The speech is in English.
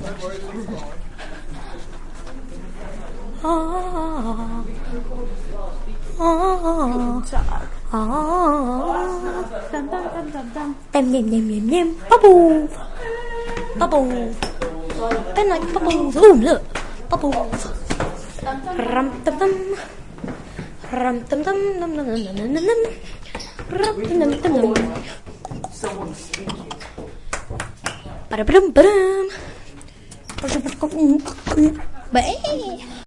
Bubble. Bubble. Then like bubbles. Oh, look. Bubbles. Rum tum tum. Rum tum tum num num num num num num. Rum tum tum tum. Someone's speaking. Ba-da-ba-dum-ba-dum. Ba-da-ba-dum. Ba-da-ba-dum.